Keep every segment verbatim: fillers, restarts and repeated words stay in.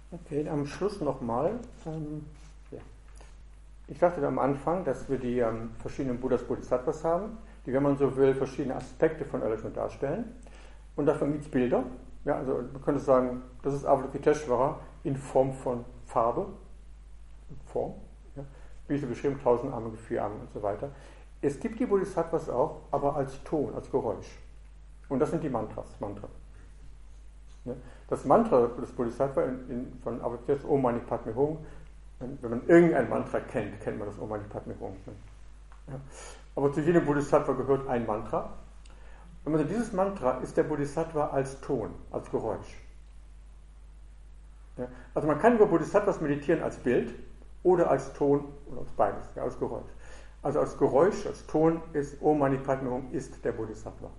Okay, am Schluss nochmal. Ähm, ja. Ich sagte am Anfang, dass wir die ähm, verschiedenen Buddhas Bodhisattvas haben, die, wenn man so will, verschiedene Aspekte von Erleuchtung darstellen. Und dafür gibt es Bilder. Ja, also man könnte sagen, das ist Avalokiteshvara in Form von Farbe, Form, ja, wie sie beschrieben, tausendarmige, vierarme und so weiter. Es gibt die Bodhisattvas auch, aber als Ton, als Geräusch. Und das sind die Mantras, Mantra. Ja, das Mantra des Bodhisattva in, in, von Avalokiteshvara, Om Mani Padme Hum, wenn man irgendein Mantra kennt, kennt man das Om Mani Padme Hum. Ja. Aber zu jedem Bodhisattva gehört ein Mantra. Und also dieses Mantra ist der Bodhisattva als Ton, als Geräusch. Ja, also man kann über Bodhisattvas meditieren als Bild oder als Ton oder als beides, ja, als Geräusch. Also als Geräusch, als Ton ist Om Mani Padme Hum ist der Bodhisattva.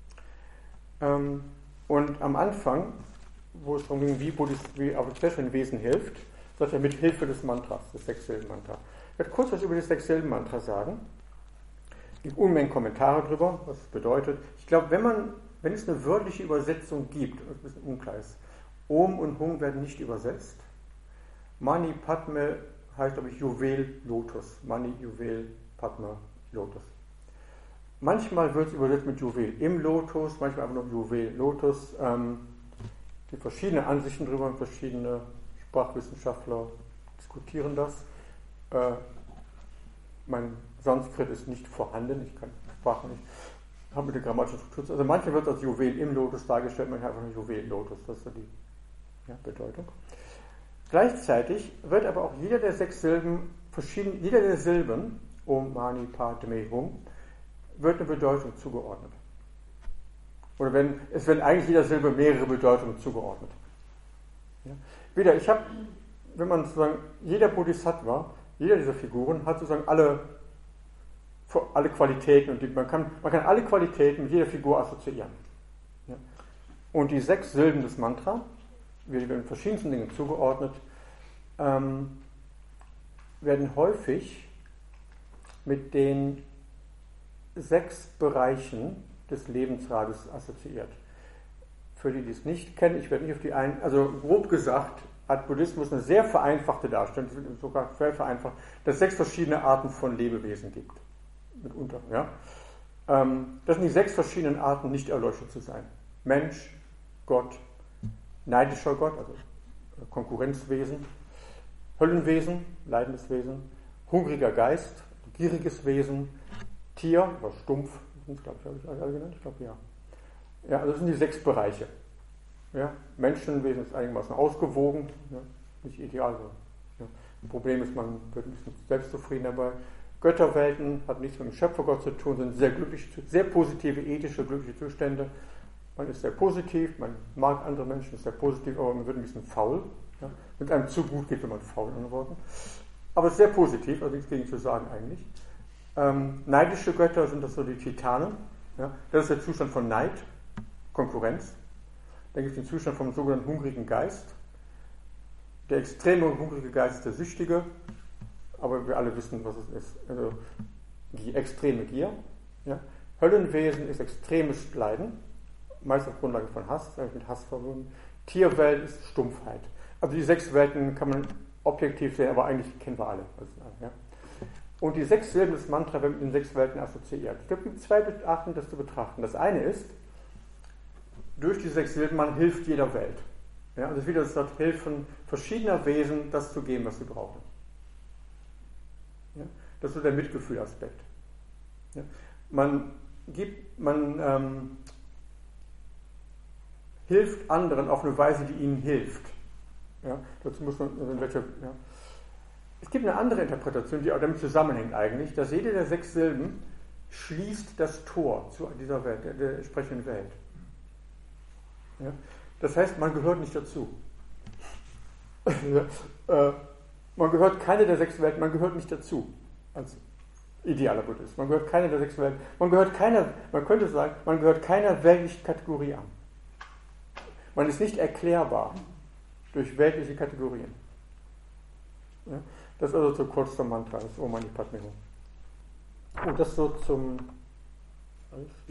Ähm, und am Anfang, wo es darum ging, wie, wie Avalokiteshvara ein Wesen hilft, sagt er mit Hilfe des Mantras, des Sechs-Silben-Mantra. Ich werde kurz was über das Sechs-Silben-Mantra sagen. Es gibt Unmengen Kommentare drüber, was es bedeutet. Ich glaube, wenn man, wenn es eine wörtliche Übersetzung gibt, was ein bisschen unklar ist, Om und Hum werden nicht übersetzt. Mani Padme heißt, glaube ich, Juwel, Lotus. Mani, Juwel, Padme, Lotus. Manchmal wird es übersetzt mit Juwel im Lotus, manchmal einfach nur Juwel, Lotus. Ähm, es gibt verschiedene Ansichten drüber, verschiedene Sprachwissenschaftler diskutieren das. Äh, mein Sanskrit ist nicht vorhanden, ich kann Sprache nicht, habe mit der grammatischen Struktur. Also manche wird als Juwel im Lotus dargestellt, manche einfach nur Juwel Lotus, das ist so die ja, Bedeutung. Gleichzeitig wird aber auch jeder der sechs Silben, verschieden, jeder der Silben, Om Mani Padme Hum, wird eine Bedeutung zugeordnet. Oder wenn, es werden eigentlich jeder Silbe mehrere Bedeutungen zugeordnet. Ja. Wieder, ich habe, wenn man sozusagen, jeder Bodhisattva, jeder dieser Figuren hat sozusagen alle, alle Qualitäten und die, man, kann, man kann alle Qualitäten mit jeder Figur assoziieren. Ja. Und die sechs Silben des Mantra, die werden verschiedensten Dingen zugeordnet, ähm, werden häufig mit den sechs Bereichen des Lebensrades assoziiert. Für die, die es nicht kennen, ich werde nicht auf die ein, also grob gesagt, hat Buddhismus eine sehr vereinfachte Darstellung, sogar sehr vereinfacht, dass es sechs verschiedene Arten von Lebewesen gibt. Mitunter, ja. Ähm, das sind die sechs verschiedenen Arten, nicht erleuchtet zu sein. Mensch, Gott, neidischer Gott, also Konkurrenzwesen, Höllenwesen, leidendes Wesen, hungriger Geist, gieriges Wesen, Tier, oder stumpf, sind es, glaube ich, habe ich alle genannt? Ich glaube, ja. Ja, also das sind die sechs Bereiche. Ja, Menschenwesen ist einigermaßen ausgewogen, ja, nicht ideal. Ja. Ein Problem ist, man wird ein bisschen selbstzufrieden dabei. Götterwelten hat nichts mit dem Schöpfergott zu tun, sind sehr glücklich, sehr positive, ethische, glückliche Zustände. Man ist sehr positiv, man mag andere Menschen, ist sehr positiv, aber man wird ein bisschen faul. Ja. Wenn es einem zu gut geht, wird man faul, in anderen Worten. Aber es ist sehr positiv, also nichts gegen zu sagen eigentlich. Ähm, neidische Götter sind das so die Titanen. Ja. Das ist der Zustand von Neid, Konkurrenz. Dann gibt es den Zustand vom sogenannten hungrigen Geist. Der extreme hungrige Geist ist der Süchtige, aber wir alle wissen, was es ist. Also die extreme Gier. Ja. Höllenwesen ist extremes Leiden, meist auf Grundlage von Hass, mit Hass verbunden. Tierwelt ist Stumpfheit. Also die sechs Welten kann man objektiv sehen, aber eigentlich kennen wir alle. Also, ja. Und die sechs Silben des Mantra werden mit den sechs Welten assoziiert. Ich glaube, es gibt zwei Arten, das zu betrachten. Das eine ist, durch die sechs Silben, man hilft jeder Welt. Ja, also wieder das dort Hilfen verschiedener Wesen, das zu geben, was sie brauchen. Ja, das ist so der Mitgefühlaspekt. Ja, man gibt, man ähm, hilft anderen auf eine Weise, die ihnen hilft. Ja, dazu muss man, also welche, ja. Es gibt eine andere Interpretation, die auch damit zusammenhängt eigentlich, dass jede der sechs Silben schließt das Tor zu dieser Welt, der, der entsprechenden Welt. Ja? Das heißt, man gehört nicht dazu. äh, man gehört keine der sechs Welten, man gehört nicht dazu, als idealer Buddhist. Man gehört keine der sechs Welten, man gehört keiner, man könnte sagen, man gehört keiner weltlichen Kategorie an. Man ist nicht erklärbar durch weltliche Kategorien. Ja? Das ist also so kurz zum Mantra, das Om Mani Padme Hum. Und das so zum ja.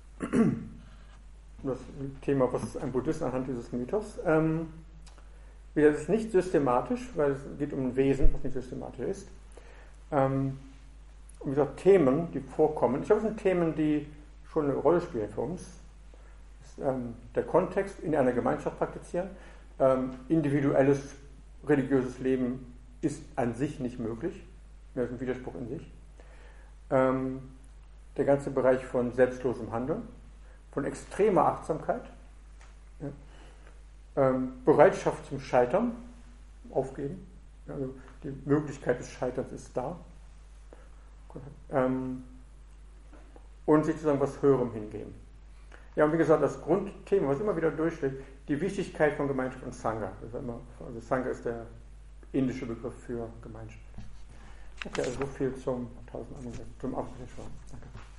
Das Thema, was ist ein Buddhist anhand dieses Mythos. Ähm, Das ist nicht systematisch, weil es geht um ein Wesen, was nicht systematisch ist. Ähm, und wie gesagt, Themen, die vorkommen. Ich glaube, es sind Themen, die schon eine Rolle spielen für uns. Das ist, ähm, der Kontext, in einer Gemeinschaft praktizieren. Ähm, individuelles religiöses Leben ist an sich nicht möglich. Das ist ein Widerspruch in sich. Ähm, der ganze Bereich von selbstlosem Handeln, von extremer Achtsamkeit, ja. ähm, Bereitschaft zum Scheitern, aufgeben. Also die Möglichkeit des Scheiterns ist da. Ähm, und sich sozusagen was Höherem hingeben. Ja, und wie gesagt, das Grundthema, was immer wieder durchschlägt, die Wichtigkeit von Gemeinschaft und Sangha. Das ist immer, also Sangha ist der indische Begriff für Gemeinschaft. Okay, also so viel zum tausend zum Abschluss. Danke.